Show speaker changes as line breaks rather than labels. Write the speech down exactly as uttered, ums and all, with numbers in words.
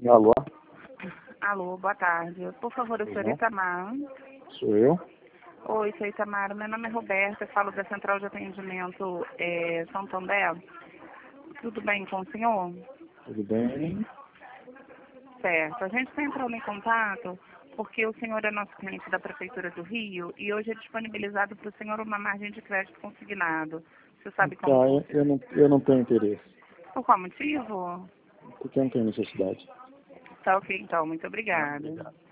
Alô?
Alô, boa tarde. Por favor, o senhor
Uhum.
Itamar.
Sou eu?
Oi, senhor Itamar. Meu nome é Roberta, eu falo da Central de Atendimento é, Santander. Tudo bem com o senhor?
Tudo bem?
Certo. A gente está entrando em contato porque o senhor é nosso cliente da Prefeitura do Rio e hoje é disponibilizado para o senhor uma margem de crédito consignado. Você sabe
Tá,
como
eu,
funciona?
eu não, eu não tenho interesse,
Por qual motivo?
porque eu não tenho necessidade.
Tá ok, então. Muito
Tá,
obrigada.
obrigado.